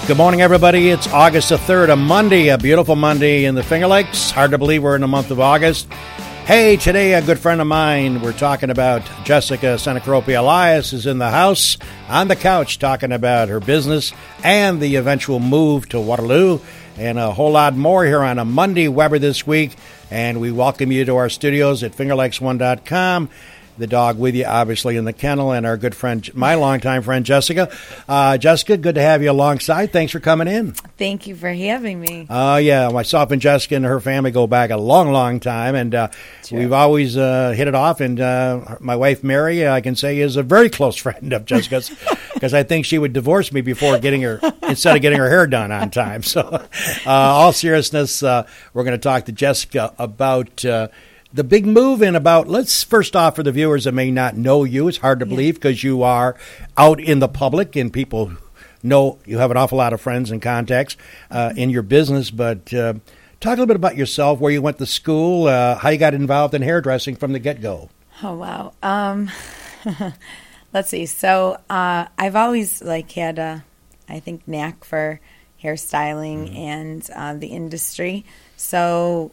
Good morning, everybody. It's August the 3rd, a Monday, a beautiful Monday in the Finger Lakes. Hard to believe we're in the month of August. Hey, today a good friend of mine, we're talking about Jessica Senecropia Elias is in the house on the couch talking about her business and the eventual move to Waterloo and a whole lot more here on a Monday Weber this week. And we welcome you to our studios at fingerlakes1.com. The dog with you, obviously, in the kennel, and our good friend, my longtime friend, Jessica. Jessica, good to have you alongside. Thanks for coming in. Thank you for having me. Yeah, myself and Jessica and her family go back a long, long time, and we've always hit it off. And my wife, Mary, I can say, is a very close friend of Jessica's, because I think she would divorce me instead of getting her hair done on time. So, all seriousness, we're going to talk to Jessica about the big move and about, let's first off, for the viewers that may not know you, it's hard to believe because you are out in the public and people know you have an awful lot of friends and contacts in your business. But talk a little bit about yourself, where you went to school, how you got involved in hairdressing from the get-go. Oh, wow. Let's see. So I've always had a, I think, knack for hairstyling and the industry. So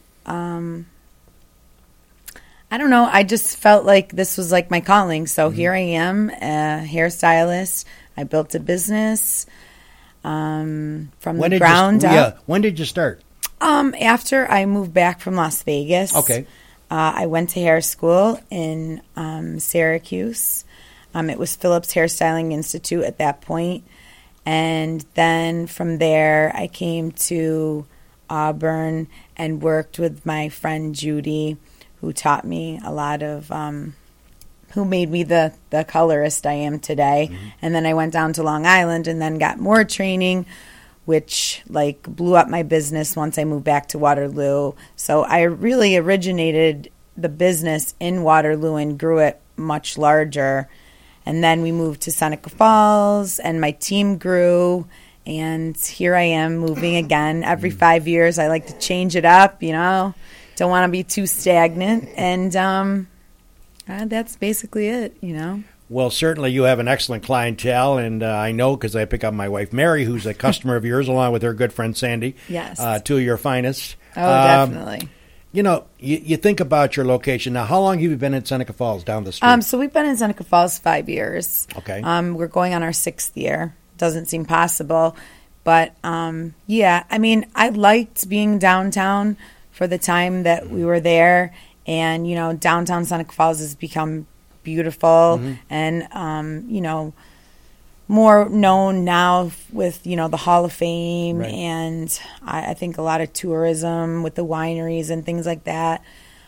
I don't know. I just felt like this was like my calling. So here I am, a hairstylist. I built a business from the ground up. Yeah. When did you start? After I moved back from Las Vegas. Okay. I went to hair school in Syracuse. It was Phillips Hairstyling Institute at that point. And then from there, I came to Auburn and worked with my friend Judy, who taught me a lot of, who made me the colorist I am today. Mm-hmm. And then I went down to Long Island and then got more training, which blew up my business once I moved back to Waterloo. So I really originated the business in Waterloo and grew it much larger. And then we moved to Seneca Falls and my team grew. And here I am moving again. Every 5 years I like to change it up, Don't want to be too stagnant, and that's basically it, Well, certainly you have an excellent clientele, and I know because I pick up my wife, Mary, who's a customer of yours, along with her good friend, Sandy. Yes. Two of your finest. Oh, definitely. You think about your location. Now, how long have you been in Seneca Falls, down the street? So we've been in Seneca Falls 5 years. Okay. We're going on our 6th year. Doesn't seem possible. But, I liked being downtown for the time that we were there. And, downtown Seneca Falls has become beautiful and, more known now with, the Hall of Fame. Right. And I think a lot of tourism with the wineries and things like that.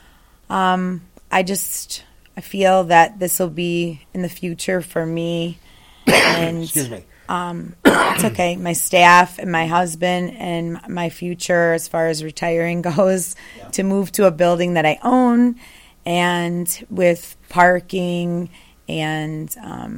I feel that this will be in the future for me. And Excuse me. It's okay. My staff and my husband and my future as far as retiring goes, to move to a building that I own and with parking and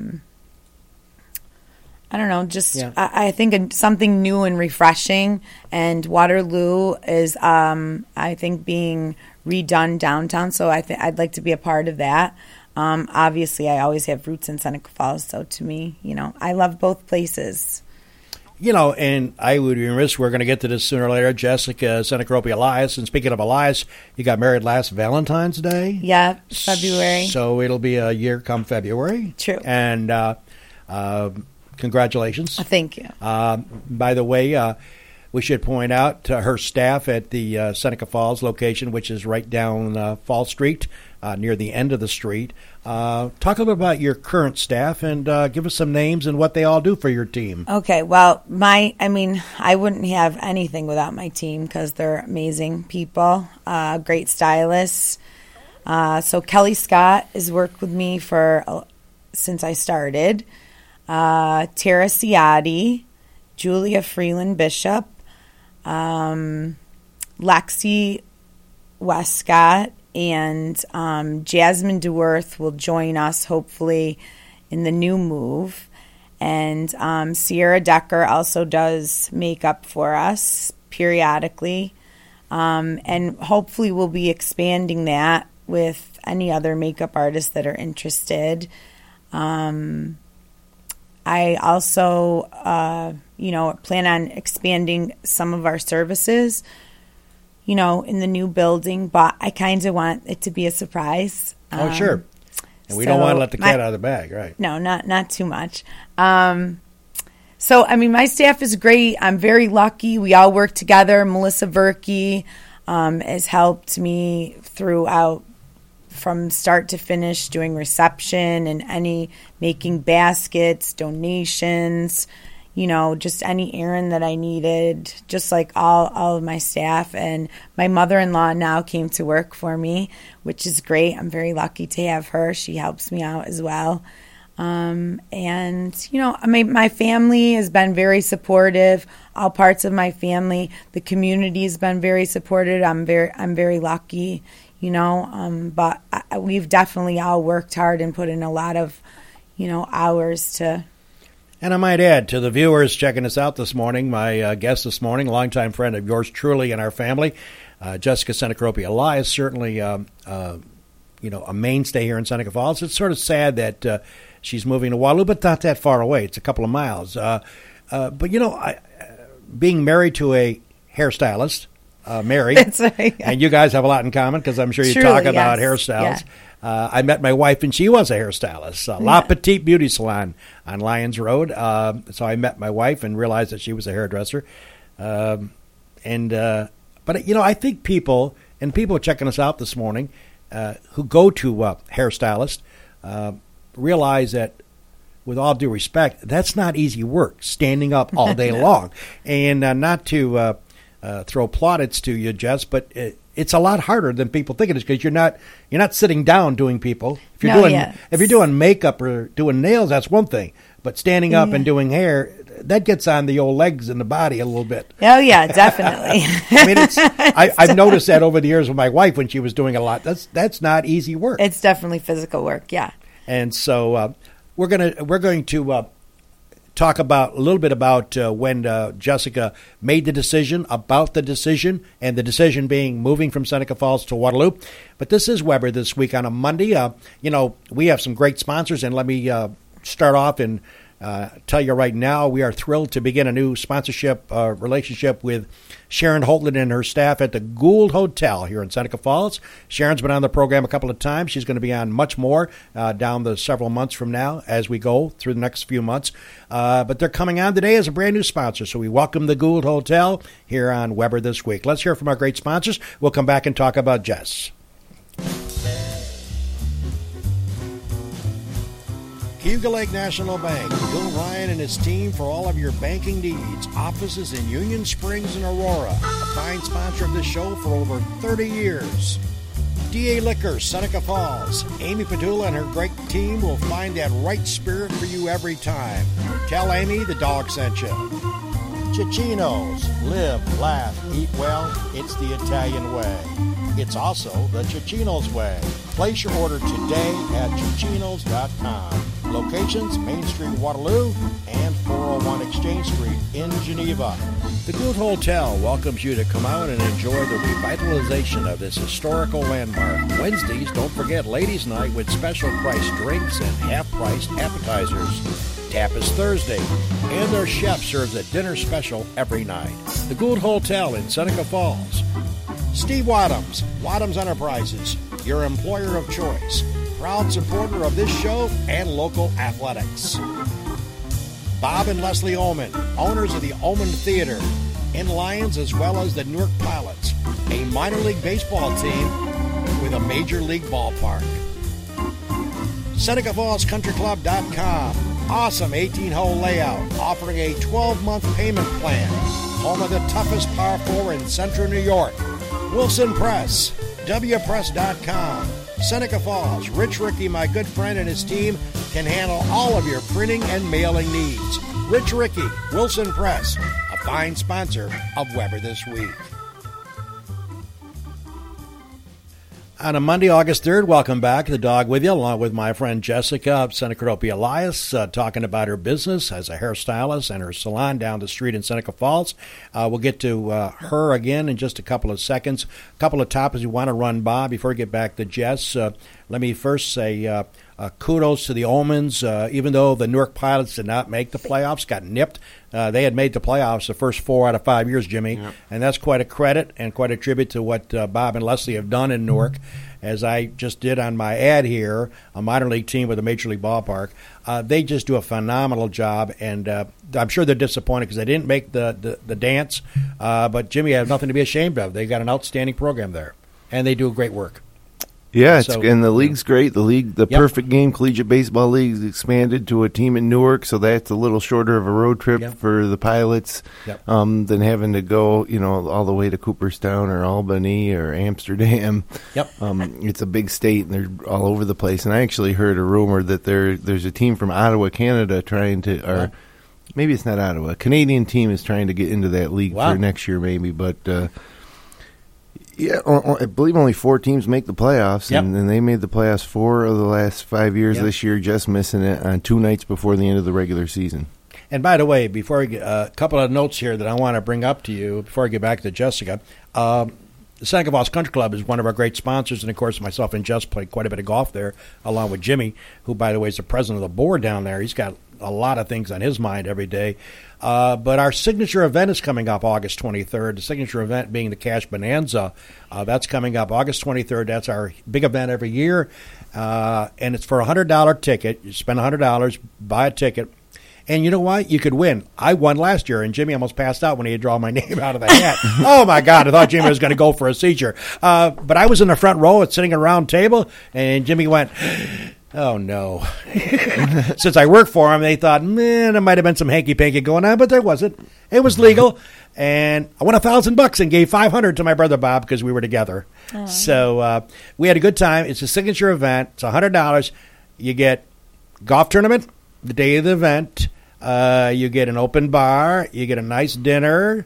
I don't know, I think something new and refreshing. And Waterloo is, I think, being redone downtown, so I'd like to be a part of that. Obviously, I always have roots in Seneca Falls, so to me, I love both places. And I would be remiss, we're going to get to this sooner or later, Jessica Senecropia Elias. And speaking of Elias, you got married last Valentine's Day? Yeah, February. So it'll be a year come February. True. And congratulations. Thank you. By the way, we should point out her staff at the Seneca Falls location, which is right down Fall Street, near the end of the street. Talk a little bit about your current staff and give us some names and what they all do for your team. Okay, well, I wouldn't have anything without my team because they're amazing people, great stylists. So Kelly Scott has worked with me since I started. Tara Ciotti, Julia Freeland Bishop, Lexi Westcott, and Jasmine DeWorth will join us hopefully in the new move. And Sierra Decker also does makeup for us periodically. And hopefully we'll be expanding that with any other makeup artists that are interested. I also plan on expanding some of our services, in the new building, but I kind of want it to be a surprise. Oh, sure. And we don't want to let the cat out of the bag, right? No, not too much. So, my staff is great. I'm very lucky. We all work together. Melissa Verkey has helped me throughout from start to finish doing reception and making baskets, donations, just any errand that I needed, just like all of my staff. And my mother-in-law now came to work for me, which is great. I'm very lucky to have her. She helps me out as well. And my family has been very supportive. All parts of my family, the community has been very supportive. I'm very lucky, but we've definitely all worked hard and put in a lot of, hours to. And I might add to the viewers checking us out this morning, my guest this morning, longtime friend of yours truly and our family, Jessica Senecropi Elias, certainly, a mainstay here in Seneca Falls. It's sort of sad that she's moving to Waterloo, but not that far away. It's a couple of miles. But, being married to a hairstylist, Mary, that's right, yeah. And you guys have a lot in common because I'm sure you Truly, talk about yes. hairstyles. Yeah. I met my wife, and she was a hairstylist, La Petite Beauty Salon on Lyons Road. So I met my wife and realized that she was a hairdresser. But I think people checking us out this morning who go to hairstylists realize that, with all due respect, that's not easy work, standing up all day long. And not to throw plaudits to you, Jess, but it's a lot harder than people think it is because you're not sitting down doing people. If you're doing makeup or doing nails, that's one thing. But standing up and doing hair, that gets on the old legs and the body a little bit. Oh yeah, definitely. I've noticed that over the years with my wife when she was doing a lot. That's not easy work. It's definitely physical work. Yeah. And so we're going to talk about a little bit about when Jessica made the decision, about the decision, and the decision being moving from Seneca Falls to Waterloo. But this is Weber This Week on a Monday. We have some great sponsors, and let me start off and tell you right now, we are thrilled to begin a new sponsorship relationship with Sharon Holtland and her staff at the Gould Hotel here in Seneca Falls. Sharon's been on the program a couple of times. She's going to be on much more down the several months from now as we go through the next few months. But they're coming on today as a brand new sponsor. So we welcome the Gould Hotel here on Weber This Week. Let's hear from our great sponsors. We'll come back and talk about Jess. Cayuga Lake National Bank, Bill Ryan and his team for all of your banking needs. Offices in Union Springs and Aurora. A fine sponsor of this show for over 30 years. DA Liquor, Seneca Falls. Amy Padula and her great team will find that right spirit for you every time. Tell Amy the dog sent you. Cicino's. Live, laugh, eat well. It's the Italian way. It's also the Cicino's way. Place your order today at Cicinos.com. Locations, Main Street, Waterloo, and 401 Exchange Street in Geneva. The Gould Hotel welcomes you to come out and enjoy the revitalization of this historical landmark. Wednesdays, don't forget Ladies' Night with special price drinks and half-priced appetizers. Tap is Thursday, and their chef serves a dinner special every night. The Gould Hotel in Seneca Falls. Steve Wadhams, Wadhams Enterprises, your employer of choice. Proud supporter of this show and local athletics. Bob and Leslie Oman, owners of the Oman Theater in Lyons, as well as the Newark Pilots, a minor league baseball team with a major league ballpark. SenecaFallsCountryClub.com, awesome 18-hole layout, offering a 12-month payment plan. Home of the toughest par 4 in Central New York. Wilson Press, WPress.com. Seneca Falls, Rich Rickey, my good friend, and his team can handle all of your printing and mailing needs. Rich Rickey, Wilson Press, a fine sponsor of Weber This Week. On a Monday, August 3rd, welcome back. The Dog with you, along with my friend Jessica Senecropi Elias, talking about her business as a hairstylist and her salon down the street in Seneca Falls. We'll get to her again in just a couple of seconds. A couple of topics we want to run by before we get back to Jess. Let me first say kudos to the Omens. Even though the Newark Pilots did not make the playoffs, got nipped, they had made the playoffs the first 4 out of 5 years, Jimmy. Yep. And that's quite a credit and quite a tribute to what Bob and Leslie have done in Newark. As I just did on my ad here, a minor league team with a major league ballpark. They just do a phenomenal job, and I'm sure they're disappointed because they didn't make the dance. But Jimmy, has nothing to be ashamed of. They got an outstanding program there, and they do great work. Yeah, and the league's great. The Perfect Game Collegiate Baseball League is expanded to a team in Newark, so that's a little shorter of a road trip for the Pilots than having to go, all the way to Cooperstown or Albany or Amsterdam. Yep. It's a big state, and they're all over the place. And I actually heard a rumor that there's a team from Ottawa, Canada, trying to, or maybe it's not Ottawa, a Canadian team is trying to get into that league for next year, maybe, but. Yeah, I believe only 4 teams make the playoffs, and they made the playoffs 4 of the last 5 years. Yep. This year, just missing it on 2 nights before the end of the regular season. And by the way, before a couple of notes here that I want to bring up to you before I get back to Jessica, the Seneca Falls Country Club is one of our great sponsors, and of course, myself and Jess played quite a bit of golf there, along with Jimmy, who, by the way, is the president of the board down there. He's got a lot of things on his mind every day. But our signature event is coming up August 23rd, the signature event being the Cash Bonanza. That's coming up August 23rd. That's our big event every year, and it's for a $100 ticket. You spend $100, buy a ticket, and you know what? You could win. I won last year, and Jimmy almost passed out when he had drawn my name out of the hat. Oh, my God. I thought Jimmy was going to go for a seizure. But I was in the front row sitting at a round table, and Jimmy went... Oh, no. Since I worked for him, they thought, man, there might have been some hanky-panky going on, but there wasn't. It was legal. And I won $1,000 and gave $500 to my brother Bob because we were together. So we had a good time. It's a signature event. It's $100. You get golf tournament the day of the event. You get an open bar. You get a nice dinner,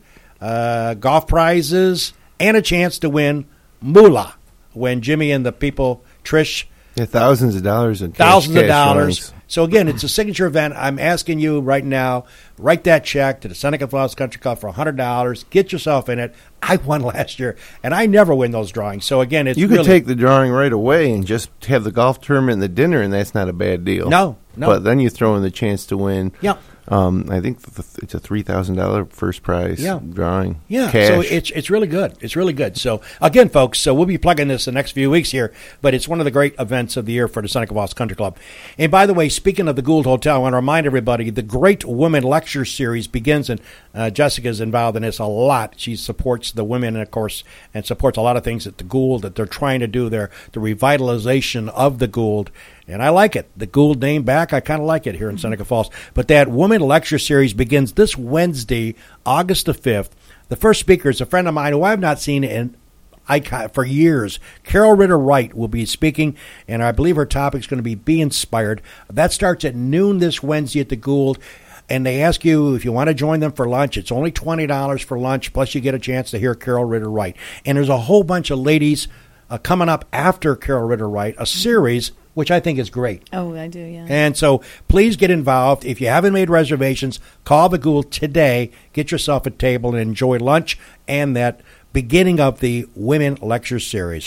golf prizes, and a chance to win moolah when Jimmy and the people, Trish, thousands of dollars in cash. Thousands of dollars. So, again, it's a signature event. I'm asking you right now, write that check to the Seneca Falls Country Club for $100. Get yourself in it. I won last year, and I never win those drawings. So, again, it's You could take the drawing right away and just have the golf tournament and the dinner, and that's not a bad deal. No. But then you throw in the chance to win. Yeah. I think it's a $3,000 first prize drawing. Yeah, cash. So it's really good. It's really good. So, again, folks, we'll be plugging this the next few weeks here, but it's one of the great events of the year for the Seneca Falls Country Club. And, by the way, speaking of the Gould Hotel, I want to remind everybody the Great Women Lecture Series begins, and Jessica's involved in this a lot. She supports the women, of course, and supports a lot of things at the Gould that they're trying to do there, the revitalization of the Gould. And I like it. The Gould name back, I kind of like it here in Seneca Falls. But that Women Lecture Series begins this Wednesday, August the 5th. The first speaker is a friend of mine who I've not seen for years. Carol Ritter Wright will be speaking, and I believe her topic is going to be Inspired. That starts at noon this Wednesday at the Gould. And they ask you if you want to join them for lunch. It's only $20 for lunch, plus you get a chance to hear Carol Ritter Wright. And there's a whole bunch of ladies coming up after Carol Ritter Wright, a series which I think is great. Oh, I do, yeah. And so please get involved. If you haven't made reservations, call the Gould today. Get yourself a table and enjoy lunch and that beginning of the Women Lecture Series.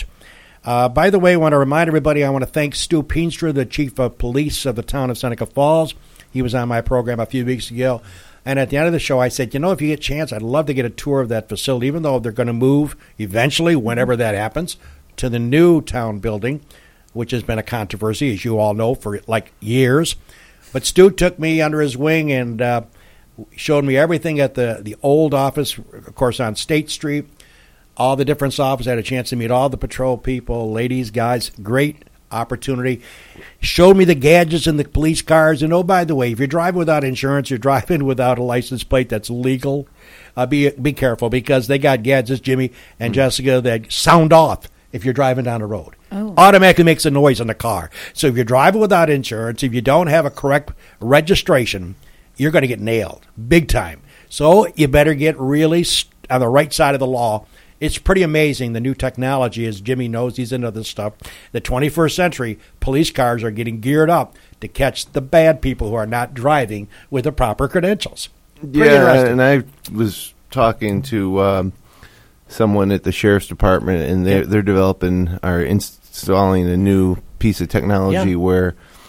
By the way, I want to remind everybody, I want to thank Stu Peenstra, the Chief of Police of the town of Seneca Falls. He was on my program a few weeks ago. And at the end of the show, I said, if you get a chance, I'd love to get a tour of that facility, even though they're going to move eventually, whenever that happens, to the new town building, which has been a controversy, as you all know, for like years. But Stu took me under his wing and showed me everything at the old office, of course, on State Street, all the different offices. I had a chance to meet all the patrol people, ladies, guys. Great opportunity. Showed me the gadgets in the police cars. And, oh, by the way, if you're driving without insurance, you're driving without a license plate that's legal, be careful because they got gadgets, Jimmy and Jessica, that sound off if you're driving down the road. Oh. Automatically makes a noise in the car. So if you're driving without insurance, if you don't have a correct registration, you're going to get nailed big time. So you better get really on the right side of the law. It's pretty amazing, the new technology, as Jimmy knows, he's into this stuff. The 21st century, police cars are getting geared up to catch the bad people who are not driving with the proper credentials. Yeah, and I was talking to someone at the Sheriff's Department, and they're developing or installing a new piece of technology where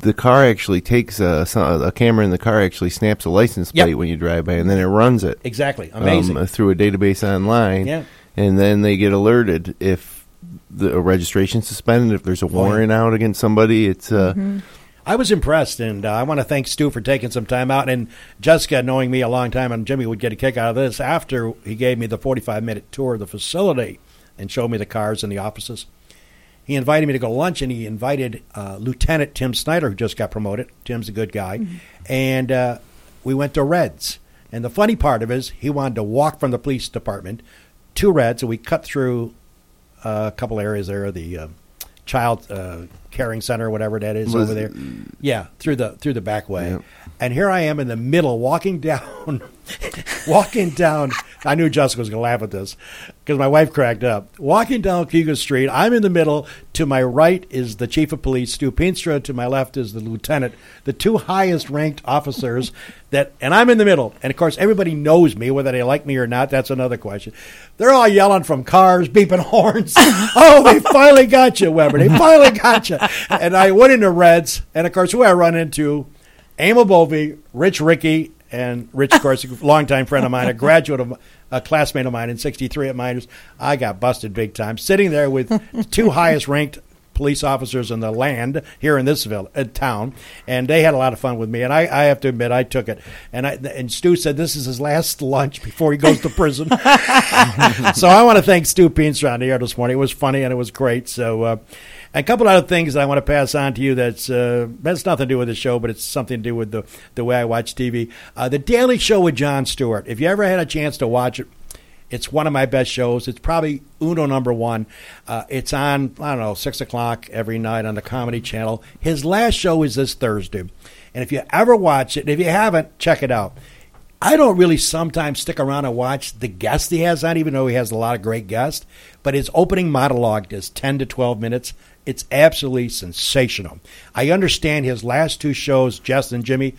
the car actually takes a camera in the car actually snaps a license plate when you drive by, and then it runs it. Exactly. Amazing. Through a database online. Yeah. And then they get alerted if the registration suspended, if there's a warrant out against somebody. It's I was impressed, and I want to thank Stu for taking some time out. And Jessica, knowing me a long time, and Jimmy would get a kick out of this, after he gave me the 45-minute tour of the facility and showed me the cars and the offices, he invited me to go to lunch, and he invited Lieutenant Tim Snyder, who just got promoted. Tim's a good guy. Mm-hmm. And we went to Red's. And the funny part of it is he wanted to walk from the police department to Red's, and we cut through a couple areas there, the child caring center, whatever that is over there. Yeah, through the back way. Yeah. And here I am in the middle, walking down. I knew Jessica was going to laugh at this because my wife cracked up. Walking down Keegan Street, I'm in the middle. To my right is the chief of police, Stu Pinstra. To my left is the lieutenant, the two highest ranked officers. And I'm in the middle. And, of course, everybody knows me, whether they like me or not. That's another question. They're all yelling from cars, beeping horns. Oh, they finally got you, Weber. They finally got you. And I went into Red's. And, of course, who I run into? Emil Bovee, Rich Rickey, and Rich, of course, a longtime friend of mine, a classmate of mine in 63 at Miners. I got busted big time, sitting there with two highest-ranked police officers in the land here in this town, and they had a lot of fun with me. And I have to admit, I took it. And Stu said this is his last lunch before he goes to prison. So I want to thank Stu Pinstra on the air this morning. It was funny and it was great. So a couple other things that I want to pass on to you that's nothing to do with the show, but it's something to do with the way I watch TV. The Daily Show with Jon Stewart. If you ever had a chance to watch it, it's one of my best shows. It's probably uno number one. It's on, 6 o'clock every night on the Comedy Channel. His last show is this Thursday. And if you ever watch it, and if you haven't, check it out. I don't really sometimes stick around and watch the guests he has on, even though he has a lot of great guests. But his opening monologue is 10 to 12 minutes. It's absolutely sensational. I understand his last two shows, Jess and Jimmy,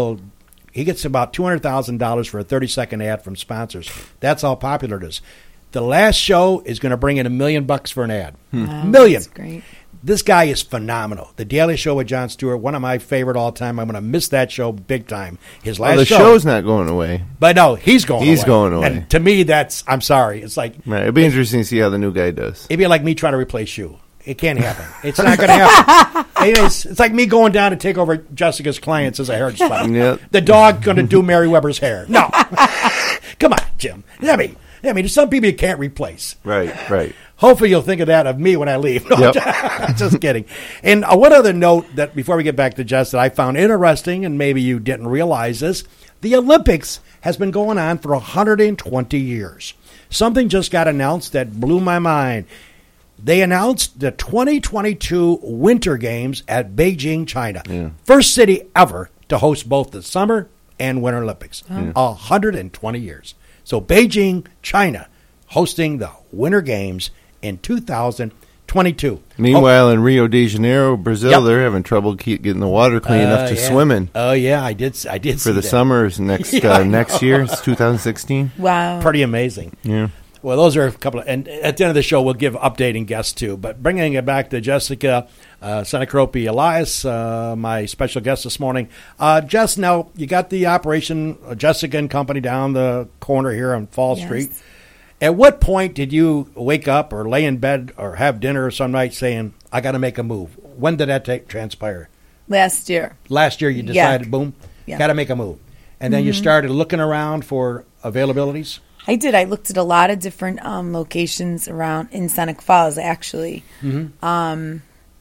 he gets about $200,000 for a 30-second ad from sponsors. That's how popular it is. The last show is going to bring in $1 million for an ad. Wow, $1 million. That's great. This guy is phenomenal. The Daily Show with Jon Stewart, one of my favorite all time. I'm going to miss that show big time. His last show. The show's not going away. But no, he's going away. He's going away. And to me, I'm sorry. It's like. Right. It'd be interesting to see how the new guy does. It'd be like me trying to replace you. It can't happen. It's not going to happen. It's like me going down to take over Jessica's clients as a hair spot. Yep. The dog going to do Mary Weber's hair. No. Come on, Jim. I mean, there's some people you can't replace. Right. Hopefully you'll think of that of me when I leave. No, yep. Just kidding. And one other note that before we get back to Jess that I found interesting, and maybe you didn't realize this, the Olympics has been going on for 120 years. Something just got announced that blew my mind. They announced the 2022 Winter Games at Beijing, China. Yeah. First city ever to host both the Summer and Winter Olympics. 120 years. So Beijing, China, hosting the Winter Games in 2022. Meanwhile, in Rio de Janeiro, Brazil, they're having trouble getting the water clean enough to swim in. Oh, yeah, I did for see the that. Summers next year. It's 2016. Wow. Pretty amazing. Yeah. Well, those are a couple of, and at the end of the show, we'll give updating guests too. But bringing it back to Jessica Senecropi Elias, my special guest this morning. Jess, now you got the operation Jessica and Company down the corner here on Fall Street. At what point did you wake up or lay in bed or have dinner some night saying, I got to make a move? When did that transpire? Last year. Last year you decided, boom, got to make a move. And then you started looking around for availabilities? I did. I looked at a lot of different locations around in Seneca Falls, actually. Mm-hmm.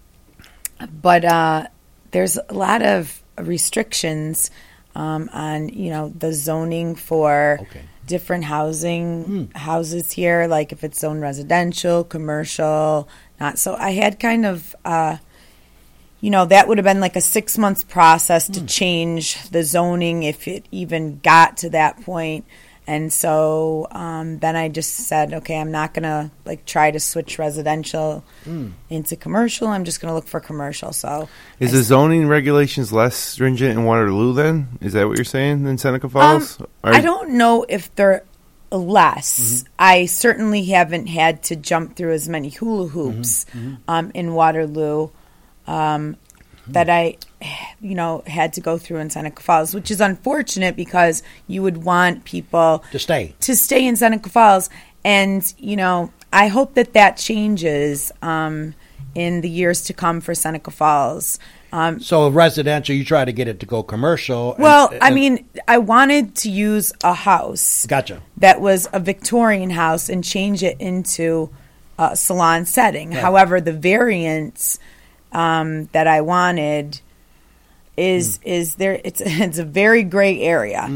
But there's a lot of restrictions on, the zoning for different houses here, like if it's zoned residential, commercial, not. So I had kind of, that would have been like a 6 month process to change the zoning if it even got to that point. And so then I just said, okay, I'm not going to try to switch residential into commercial. I'm just going to look for commercial. So is the zoning regulations less stringent in Waterloo then? Is that what you're saying in Seneca Falls? I don't know if they're less. Mm-hmm. I certainly haven't had to jump through as many hula hoops in Waterloo. that I, had to go through in Seneca Falls, which is unfortunate because you would want people to stay in Seneca Falls. And, I hope that changes in the years to come for Seneca Falls. So residential, you try to get it to go commercial. Well, I wanted to use a house. Gotcha. That was a Victorian house and change it into a salon setting. Right. However, the variance that I wanted is there. It's a very gray area.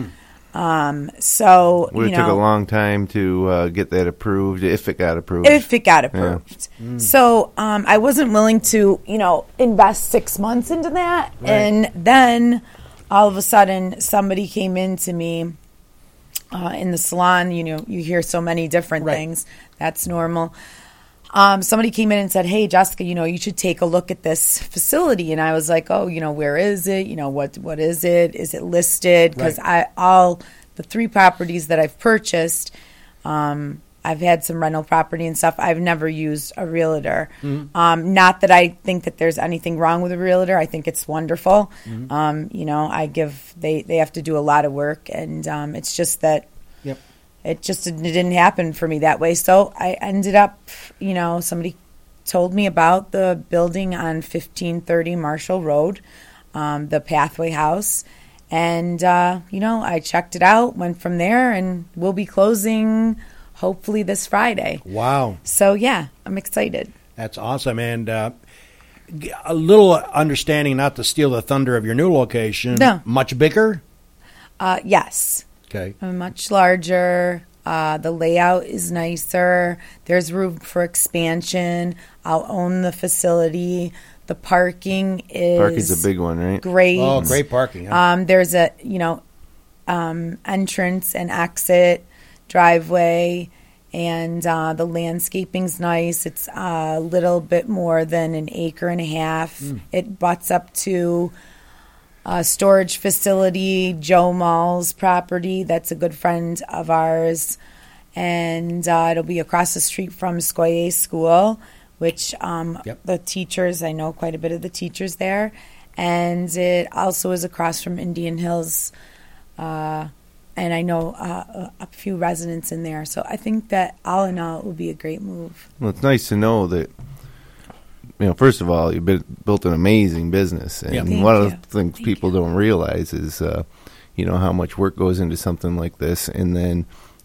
So it took a long time to get that approved, if it got approved. Yeah. So I wasn't willing to, invest 6 months into that, right. And then all of a sudden somebody came in to me in the salon. You hear so many different right. things. That's normal. Somebody came in and said, "Hey, Jessica, you should take a look at this facility." And I was like, "Oh, where is it? What is it? Is it listed?" Because right. all the 3 properties that I've purchased, I've had some rental property and stuff. I've never used a realtor. Mm-hmm. Not that I think that there's anything wrong with a realtor. I think it's wonderful. Mm-hmm. They have to do a lot of work, and it's just that. Yep. It didn't happen for me that way. So I ended up, somebody told me about the building on 1530 Marshall Road, the Pathway House. And, I checked it out, went from there, and we'll be closing hopefully this Friday. Wow. So, yeah, I'm excited. That's awesome. And a little understanding, not to steal the thunder of your new location. No. Much bigger? Yes. Okay. Much larger. The layout is nicer. There's room for expansion. I'll own the facility. The parking's a big one, right? Great. Oh, great parking. Huh? There's a entrance and exit driveway, and the landscaping's nice. It's a little bit more than 1.5 acres. It butts up to a storage facility, Joe Mall's property. That's a good friend of ours. And it'll be across the street from Scoyer School, which the teachers, I know quite a bit of the teachers there. And it also is across from Indian Hills. And I know a few residents in there. So I think that all in all, it will be a great move. Well, it's nice to know that, first of all, you've built an amazing business. And one of the things people don't realize is, how much work goes into something like this. And then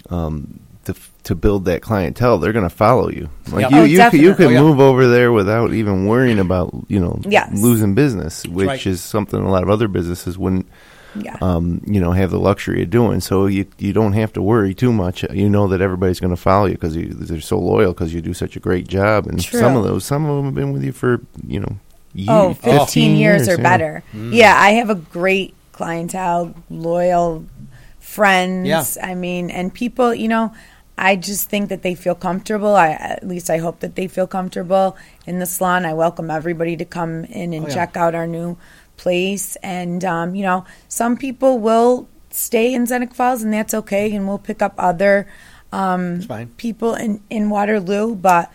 to build that clientele, they're going to follow you. Like you can move over there without even worrying about, losing business, which is something a lot of other businesses wouldn't, have the luxury of doing. So you don't have to worry too much. You know that everybody's going to follow you because they're so loyal because you do such a great job. And some of them have been with you for, years. 15 years or better. Yeah, I have a great clientele, loyal friends. Yeah. And people, I just think that they feel comfortable. At least I hope that they feel comfortable in the salon. I welcome everybody to come in and check out our new place. And, some people will stay in Seneca Falls, and that's okay. And we'll pick up other people in Waterloo. But,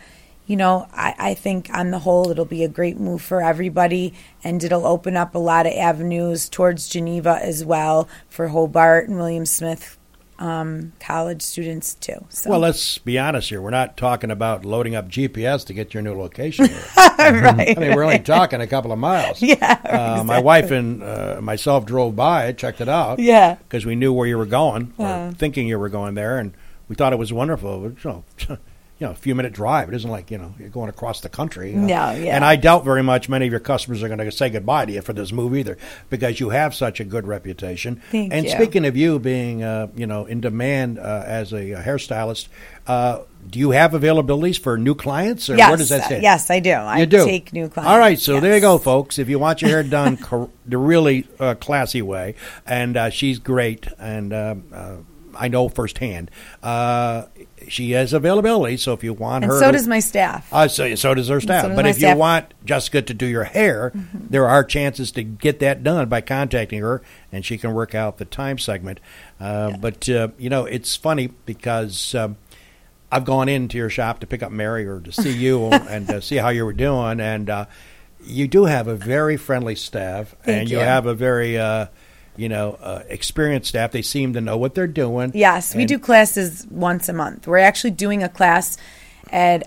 I think on the whole, it'll be a great move for everybody. And it'll open up a lot of avenues towards Geneva as well for Hobart and William Smith college students too. So. Well, let's be honest here. We're not talking about loading up GPS to get your new location here. Right. We're only talking a couple of miles. Yeah. Exactly. My wife and myself drove by, checked it out. Yeah. Because we knew where you were going, or thinking you were going there, and we thought it was wonderful. A few minute drive. It isn't like, you're going across the country. No, yeah. And I doubt very much many of your customers are going to say goodbye to you for this move either, because you have such a good reputation. Thank you. Speaking of you being, in demand as a hairstylist, do you have availabilities for new clients, or where does that stand? Yes, I do. I take new clients. All right, so there you go, folks. If you want your hair done the really classy way, and she's great, and I know firsthand. She has availability, so if you want her... And so does my staff. So does her staff. But if you want Jessica to do your hair, there are chances to get that done by contacting her, and she can work out the time segment. But, it's funny because I've gone into your shop to pick up Mary or to see you and see how you were doing, and you do have a very friendly staff, Thank you you. have a very experienced staff. They seem to know what they're doing. Yes, we do classes once a month. We're actually doing a class at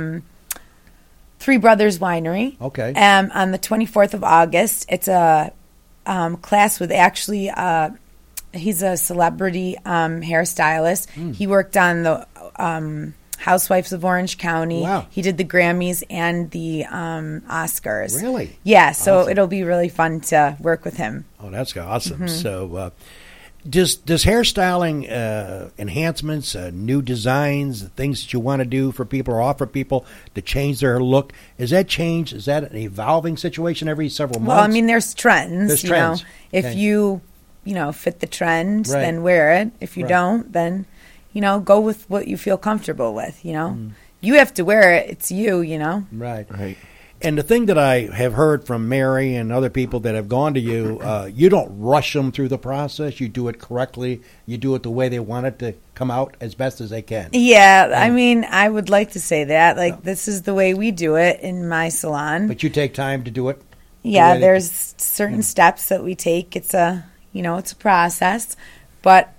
Three Brothers Winery. Okay. On the 24th of August. It's a class with actually, he's a celebrity hairstylist. He worked on the Housewives of Orange County. Wow. He did the Grammys and the Oscars. Really? Yeah, so Awesome. it'll be really fun to work with him. Oh, that's awesome. So does hairstyling enhancements, new designs, things that you want to do for people or offer people to change their look, is that an evolving situation every several months? Well, I mean, there's trends. There's trends. If Okay. you fit the trend, Right. then wear it. If you Right. don't, then, go with what you feel comfortable with, You have to wear it. It's you, Right. Right. And the thing that I have heard from Mary and other people that have gone to you, you don't rush them through the process. You do it correctly. You do it the way they want it to come out as best as they can. Yeah, I mean, I would like to say that. This is the way we do it in my salon. But you take time to do it? Yeah, the way that- there's certain steps that we take. It's a process. But,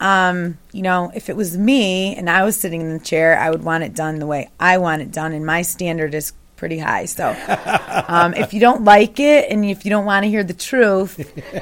if it was me and I was sitting in the chair, I would want it done the way I want it done. And my standard is pretty high. So if you don't like it and if you don't want to hear the truth,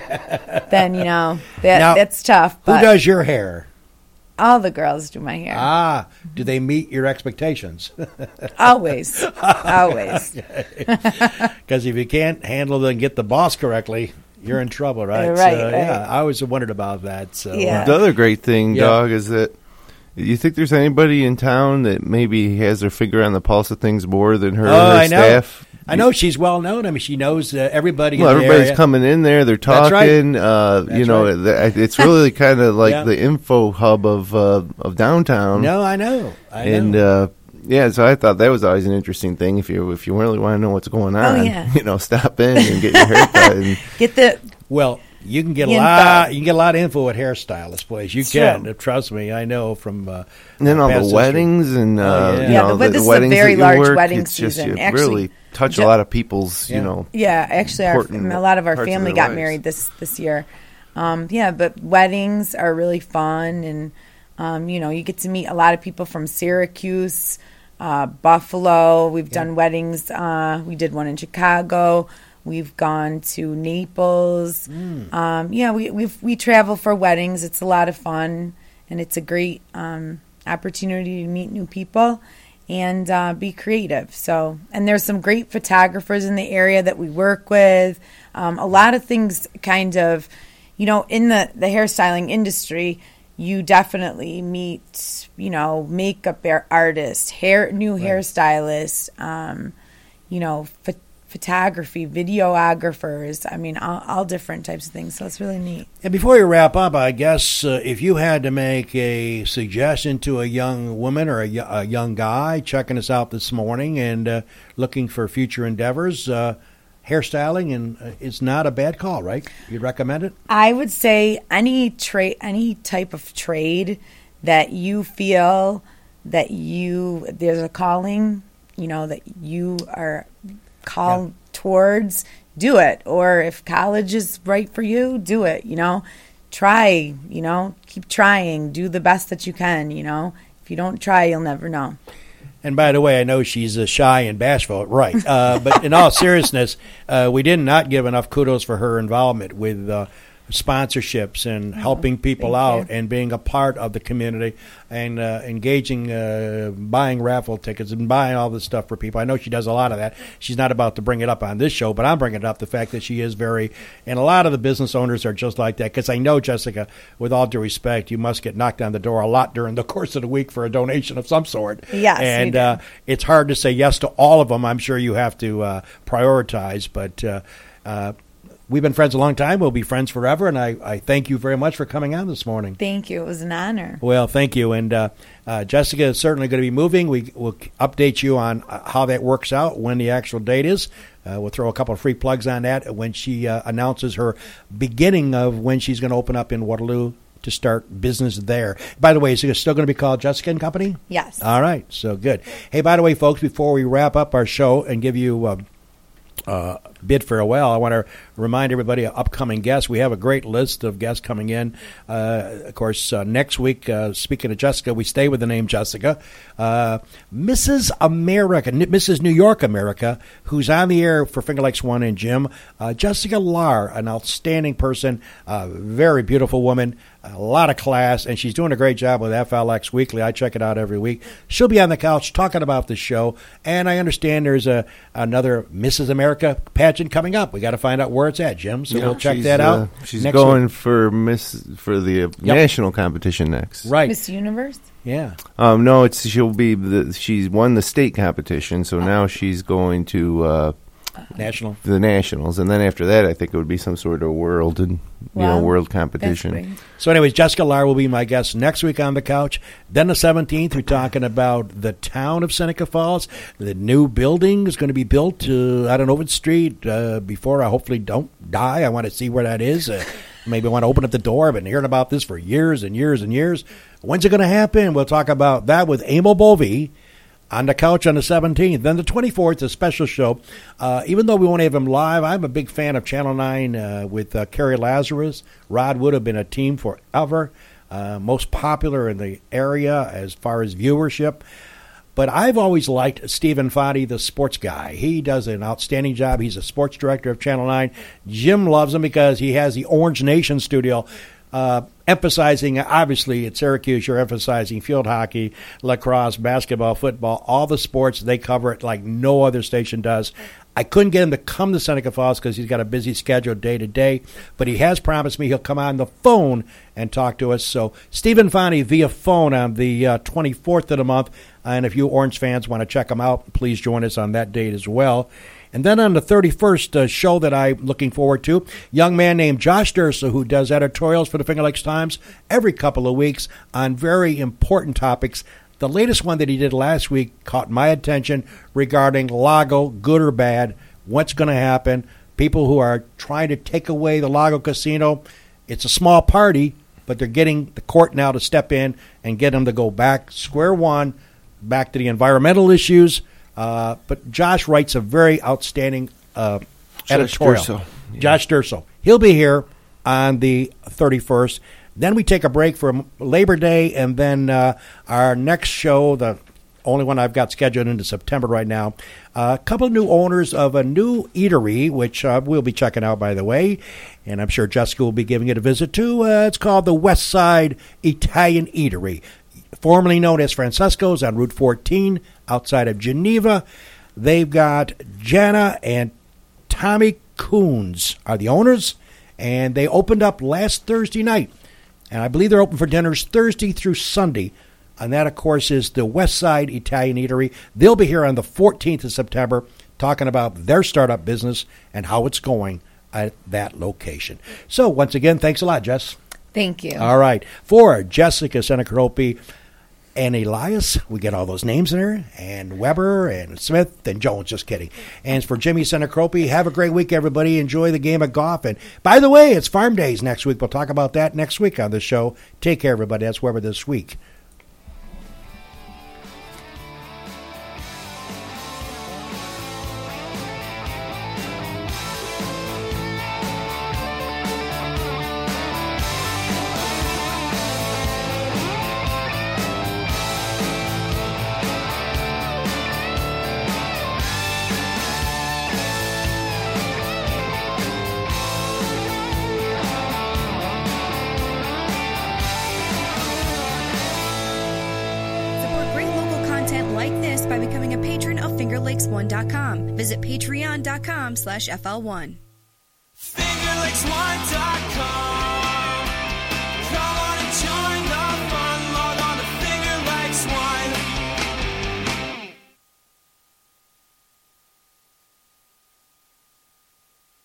then, that's tough. Who But does your hair? all the girls do my hair. Do they meet your expectations? Always. Always. Because if you can't handle and get the boss correctly, you're in trouble, right? Right, So, right. yeah, I always wondered about that. So, Yeah. The other great thing, Yeah. Dog, is that you think there's anybody in town that maybe has their finger on the pulse of things more than her, I know. staff? I know she's well known. I mean, she knows everybody. Well, in the everybody's area. coming in there. They're That's right. talking. That's It's really kind of like Yeah. the info hub of downtown. No, I know. And so I thought that was always an interesting thing. If you really want to know what's going on, yeah. Stop in and get your haircut. And Get the well, you can get a Info. lot. You can get a lot of info at hairstylist place. You It's can. true. Trust me, I know from. And then all past the history. weddings and yeah. This the is a weddings very that you large work, wedding it's just season. you Actually, really touch a lot of people's Yeah. Yeah, actually, important a lot of our parts of family their got lives. married this year. But weddings are really fun, and you get to meet a lot of people from Syracuse, Buffalo. We've done weddings. We did one in Chicago. We've gone to Naples. We travel for weddings. It's a lot of fun, and it's a great opportunity to meet new people and be creative. So, and there's some great photographers in the area that we work with. A lot of things kind of, in the hairstyling industry, you definitely meet, makeup artists, new hairstylists, photography, videographers. I mean, all different types of things. So it's really neat. And before you wrap up, I guess if you had to make a suggestion to a young woman or a young guy checking us out this morning and looking for future endeavors, hairstyling is not a bad call, right? You'd recommend it? I would say any type of trade that you feel that there's a calling, that you are called towards, do it. Or if college is right for you, do it. Try. Keep trying. Do the best that you can. If you don't try, you'll never know. And by the way, I know she's shy and bashful, right? But in all seriousness, we did not give enough kudos for her involvement with sponsorships and helping people out and being a part of the community and engaging, buying raffle tickets and buying all this stuff for people. I know she does a lot of that. She's not about to bring it up on this show, but I'm bringing it up the fact that she is very, and a lot of the business owners are just like that, because I know, Jessica, with all due respect, you must get knocked on the door a lot during the course of the week for a donation of some sort. Yes, and it's hard to say yes to all of them. I'm sure you have to prioritize, but we've been friends a long time. We'll be friends forever, and I thank you very much for coming on this morning. Thank you. It was an honor. Well, thank you. And Jessica is certainly going to be moving. We will update you on how that works out, when the actual date is. We'll throw a couple of free plugs on that when she announces her beginning of when she's going to open up in Waterloo to start business there. By the way, is it still going to be called Jessica & Company? Yes. All right. So good. Hey, by the way, folks, before we wrap up our show and give you bid farewell, I want to remind everybody of upcoming guests. We have a great list of guests coming in. Of course, next week, speaking of Jessica, we stay with the name Jessica. Mrs. America, Mrs. New York America, who's on the air for Finger Lakes One and Jim. Jessica Lahr, an outstanding person, very beautiful woman, a lot of class, and she's doing a great job with FLX Weekly. I check it out every week. She'll be on the couch talking about the show, and I understand there's another Mrs. America pageant coming up. We got to find out where it's at, Jim, so we'll check that out. She's going for the national competition next. Right. Miss Universe? Yeah. No, she's won the state competition, so now she's going to the nationals, and then after that, I think it would be some sort of world competition. So, anyways, Jessica Lahr will be my guest next week on the couch. Then the 17th, we're talking about the town of Seneca Falls. The new building is going to be built on Ovid Street. Before I hopefully don't die, I want to see where that is. Maybe I want to open up the door. I've been hearing about this for years and years and years. When's it going to happen? We'll talk about that with Emil Bovee on the couch on the 17th. Then the 24th, a special show. Even though we won't have him live, I'm a big fan of Channel 9 with Carrie Lazarus. Rod would have been a team forever. Most popular in the area as far as viewership. But I've always liked Stephen Foddy, the sports guy. He does an outstanding job. He's a sports director of Channel 9. Jim loves him because he has the Orange Nation studio, emphasizing, obviously, at Syracuse, you're emphasizing field hockey, lacrosse, basketball, football, all the sports. They cover it like no other station does. I couldn't get him to come to Seneca Falls because he's got a busy schedule day to day, but he has promised me he'll come on the phone and talk to us. So Stephen Foddy via phone on the 24th of the month, and if you Orange fans want to check him out, please join us on that date as well. And then on the 31st show that I'm looking forward to, young man named Josh Dursa, who does editorials for the Finger Lakes Times every couple of weeks on very important topics. The latest one that he did last week caught my attention regarding Lago, good or bad, what's going to happen, people who are trying to take away the Lago Casino. It's a small party, but they're getting the court now to step in and get them to go back square one, back to the environmental issues. But Josh writes a very outstanding editorial. Josh Durso. He'll be here on the 31st. Then we take a break for Labor Day, and then our next show, the only one I've got scheduled into September right now, a couple of new owners of a new eatery, which we'll be checking out, by the way, and I'm sure Jessica will be giving it a visit too. It's called the West Side Italian Eatery, formerly known as Francesco's on Route 14 outside of Geneva. They've got Jana and Tommy Coons are the owners, and they opened up last Thursday night. And I believe they're open for dinners Thursday through Sunday. And that, of course, is the West Side Italian Eatery. They'll be here on the 14th of September talking about their startup business and how it's going at that location. So, once again, thanks a lot, Jess. Thank you. All right. For Jessica Senecropi and Elias, we get all those names in there, and Weber and Smith and Jones, just kidding. And for Jimmy Senecropi, have a great week, everybody. Enjoy the game of golf. And by the way, it's Farm Days next week. We'll talk about that next week on the show. Take care, everybody. That's Weber this week. Visit patreon.com/FL1. Finger Lakes One